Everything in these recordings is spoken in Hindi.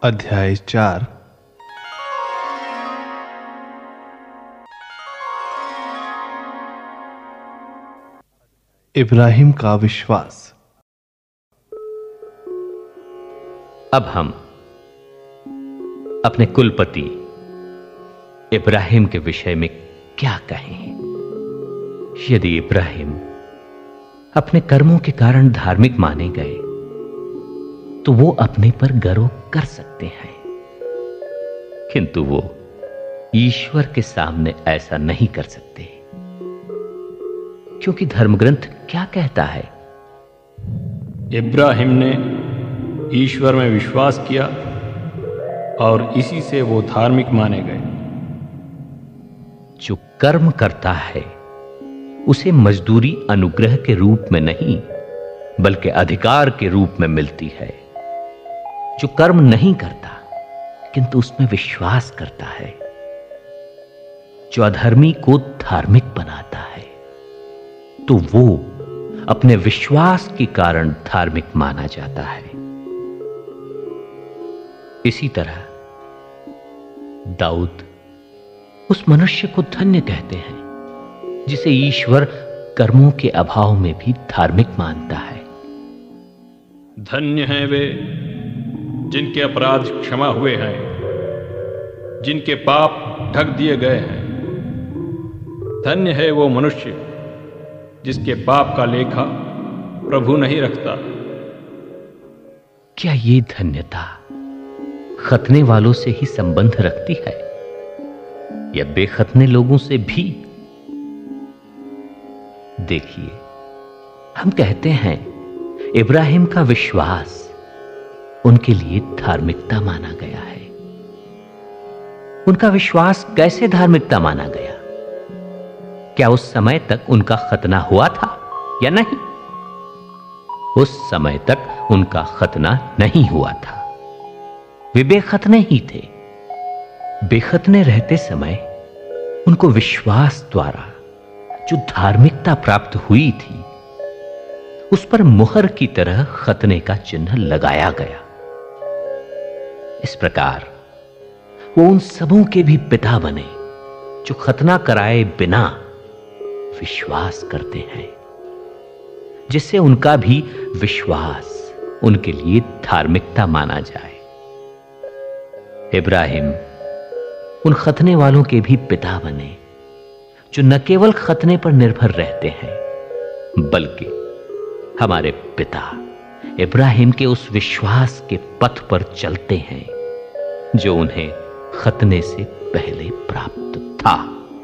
अध्याय 4। इब्राहिम का विश्वास। अब हम अपने कुलपति इब्राहिम के विषय में क्या कहें। यदि इब्राहिम अपने कर्मों के कारण धार्मिक माने गए तो वो अपने पर गर्व कर सकते हैं, किंतु वो ईश्वर के सामने ऐसा नहीं कर सकते, क्योंकि धर्मग्रंथ क्या कहता है? इब्राहिम ने ईश्वर में विश्वास किया और इसी से वो धार्मिक माने गए। जो कर्म करता है उसे मजदूरी अनुग्रह के रूप में नहीं बल्कि अधिकार के रूप में मिलती है। जो कर्म नहीं करता किंतु उसमें विश्वास करता है, जो अधर्मी को धार्मिक बनाता है, तो वो अपने विश्वास के कारण धार्मिक माना जाता है। इसी तरह दाऊद उस मनुष्य को धन्य कहते हैं जिसे ईश्वर कर्मों के अभाव में भी धार्मिक मानता है। धन्य हैं वे जिनके अपराध क्षमा हुए हैं, जिनके पाप ढक दिए गए हैं। धन्य है वो मनुष्य जिसके पाप का लेखा प्रभु नहीं रखता। क्या ये धन्यता खतने वालों से ही संबंध रखती है या बेखतने लोगों से भी? देखिए, हम कहते हैं इब्राहिम का विश्वास उनके लिए धार्मिकता माना गया है। उनका विश्वास कैसे धार्मिकता माना गया? क्या उस समय तक उनका खतना हुआ था या नहीं? उस समय तक उनका खतना नहीं हुआ था। वे बेखतने ही थे। बेखतने रहते समय उनको विश्वास द्वारा जो धार्मिकता प्राप्त हुई थी उस पर मुहर की तरह खतने का चिन्ह लगाया गया। इस प्रकार वो उन सबों के भी पिता बने जो खतना कराए बिना विश्वास करते हैं, जिससे उनका भी विश्वास उनके लिए धार्मिकता माना जाए। इब्राहिम उन खतने वालों के भी पिता बने जो न केवल खतने पर निर्भर रहते हैं बल्कि हमारे पिता इब्राहिम के उस विश्वास के पथ पर चलते हैं जो उन्हें खतने से पहले प्राप्त था।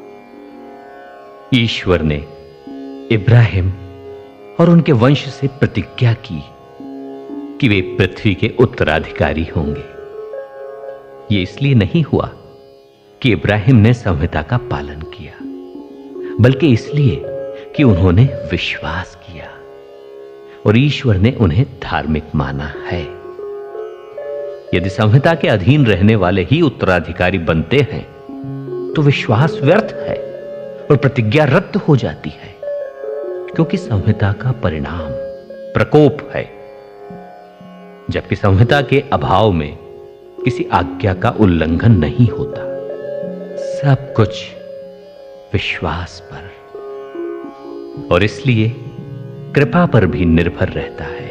ईश्वर ने इब्राहिम और उनके वंश से प्रतिज्ञा की कि वे पृथ्वी के उत्तराधिकारी होंगे। यह इसलिए नहीं हुआ कि इब्राहिम ने संहिता का पालन किया, बल्कि इसलिए कि उन्होंने विश्वास किया और ईश्वर ने उन्हें धार्मिक माना है। यदि संहिता के अधीन रहने वाले ही उत्तराधिकारी बनते हैं तो विश्वास व्यर्थ है और प्रतिज्ञा रद्द हो जाती है, क्योंकि संहिता का परिणाम प्रकोप है, जबकि संहिता के अभाव में किसी आज्ञा का उल्लंघन नहीं होता। सब कुछ विश्वास पर और इसलिए कृपा पर भी निर्भर रहता है।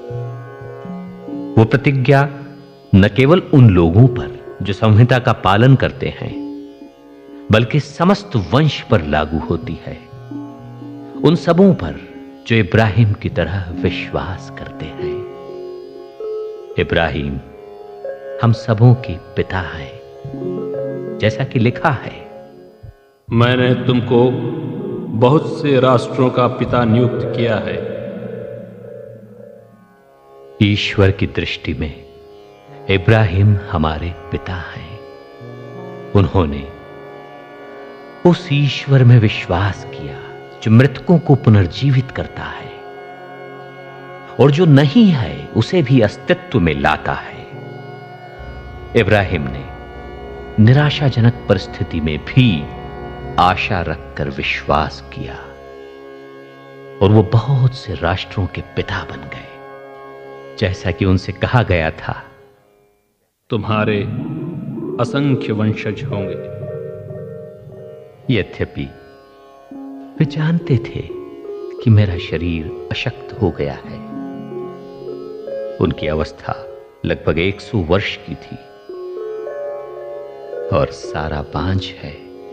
वो प्रतिज्ञा न केवल उन लोगों पर जो संहिता का पालन करते हैं बल्कि समस्त वंश पर लागू होती है, उन सबों पर जो इब्राहिम की तरह विश्वास करते हैं। इब्राहिम हम सबों के पिता हैं, जैसा कि लिखा है, मैंने तुमको बहुत से राष्ट्रों का पिता नियुक्त किया है। ईश्वर की दृष्टि में इब्राहिम हमारे पिता हैं। उन्होंने उस ईश्वर में विश्वास किया जो मृतकों को पुनर्जीवित करता है और जो नहीं है उसे भी अस्तित्व में लाता है। इब्राहिम ने निराशाजनक परिस्थिति में भी आशा रखकर विश्वास किया और वो बहुत से राष्ट्रों के पिता बन गए, जैसा कि उनसे कहा गया था, तुम्हारे असंख्य वंशज होंगे। यद्यपि वे जानते थे कि मेरा शरीर अशक्त हो गया है, उनकी अवस्था लगभग 100 वर्ष की थी और सारा बांझ है,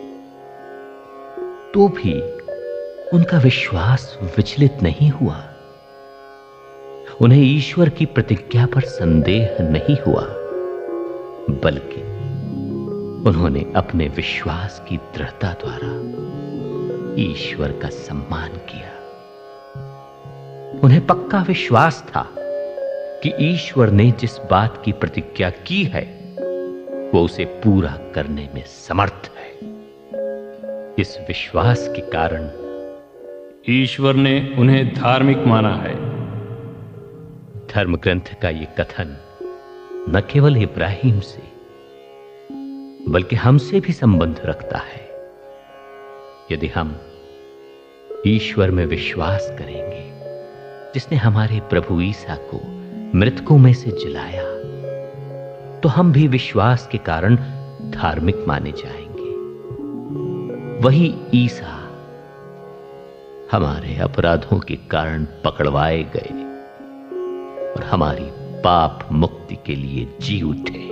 तो भी उनका विश्वास विचलित नहीं हुआ। उन्हें ईश्वर की प्रतिज्ञा पर संदेह नहीं हुआ, बल्कि उन्होंने अपने विश्वास की दृढ़ता द्वारा ईश्वर का सम्मान किया। उन्हें पक्का विश्वास था कि ईश्वर ने जिस बात की प्रतिज्ञा की है वो उसे पूरा करने में समर्थ है। इस विश्वास के कारण ईश्वर ने उन्हें धार्मिक माना है। धर्म ग्रंथ का यह कथन न केवल इब्राहिम से बल्कि हमसे भी संबंध रखता है। यदि हम ईश्वर में विश्वास करेंगे जिसने हमारे प्रभु ईसा को मृतकों में से जिलाया, तो हम भी विश्वास के कारण धार्मिक माने जाएंगे। वही ईसा हमारे अपराधों के कारण पकड़वाए गए और हमारी पाप मुक्ति के लिए जी उठे।